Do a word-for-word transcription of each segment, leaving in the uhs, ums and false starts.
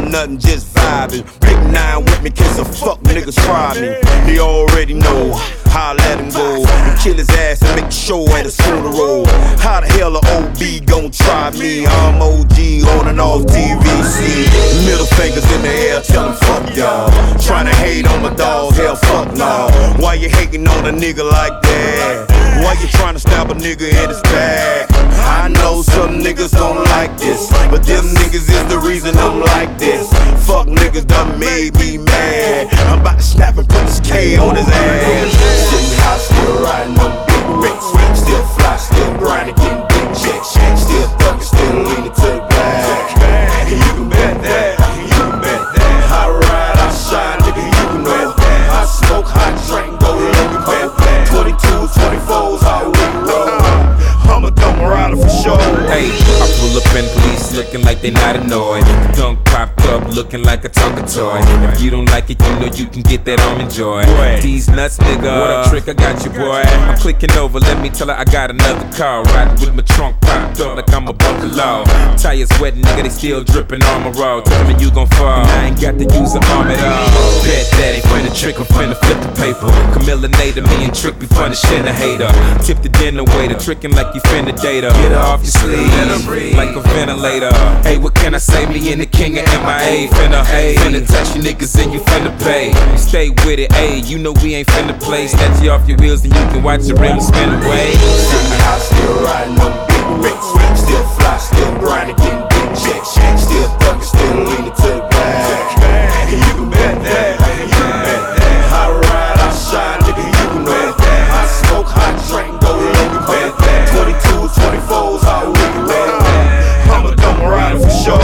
on nothing, just vibing. Big nine with me, kiss a fuck niggas try me. They already know how I let him go and kill his ass and make sure at his funeral. How the hell a O B gon' try me? I'm O G on and off T V C. Middle fingers in the air, tell him fuck y'all. Tryna hate on my dog, hell fuck no. Why you hating on a nigga like that? Why you tryna stab a nigga in his back? I know some niggas don't like this, but them niggas is the reason I'm like this. Fuck niggas done made me mad. I'm about to snap and put this K on his ass. Sitting high, still riding on big bricks. Still fly, still grinding, getting big checks. Still thugging, still leaning to the back. And you can bet that, you can bet that. I ride, I shine, nigga, you can bet that. I smoke, hot drink, go look and bet that. twenty-twos, twenty-fours, how we roll. I'm a dumb rider for sure. Hey, I pull up in police looking like they not annoyed. The dunk popped up looking like a Tonka toy. If you don't like it, you know you can get that almond joy. These nuts, nigga, what a trick, I got you, boy. I'm clicking over, let me tell her I got another car. Riding with my trunk popped up like I'm a buffalo. Tires wet, nigga, they still dripping on my road. Tell me you gon' fall, I ain't got to use an arm at all. Bet that ain't finna trick, I'm finna flip the paper. Camilla native, me and Trick be funny shit, a hater. Tip the dinner waiter, tricking like you finna date her. Get her off your sleeve, like a ventilator. Hey, what can I say? Me and the king of M I A finna, hey, finna touch you niggas and you finna pay. Stay with it, hey, you know we ain't finna play. Snatch you off your wheels and you can watch your rims spin away. Sitting high, still riding on big bricks. Still fly, still grinding, getting big checks. Still thugging, still leaning to the back. And you can bet that, you can bet that. I ride, I shine, nigga, you can bet that. I smoke, hot drink, go look and bet that. twenty-twos, twenty-fours, how we bet that. I'm a dumb rider for sure.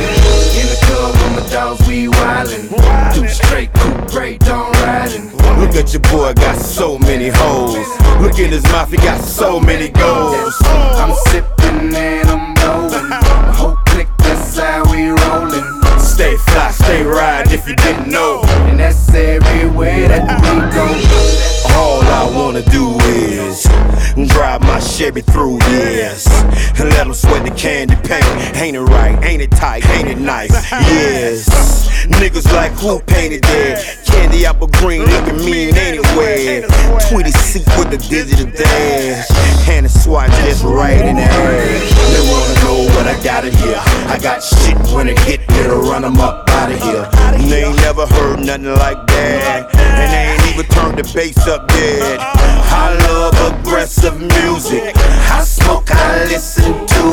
In the club with my dogs, we wildin'. Two straight, coupe, great, don't riding. Look at your boy, got so many hoes. Look in his mouth, he got so many goals. I'm sippin' and I'm blowin'. My whole clique, that's how we rollin'. Stay fly, stay ride if you didn't know. And that's everywhere that we go. All I wanna do is drive my Chevy through this and let them sweat the candy paint. Ain't it right? Ain't it tight? Ain't it nice? Yes. Niggas like who painted that? Candy apple green looking mean anyway. Tweety seat with the digital dash. And a swat just right in the ass. They wanna know what I got in here. I got shit when it hit, it'll run them up out of here. They ain't never heard nothing like that. And they ain't even turned the bass up yet. I love aggressive music. I smoke, I listen to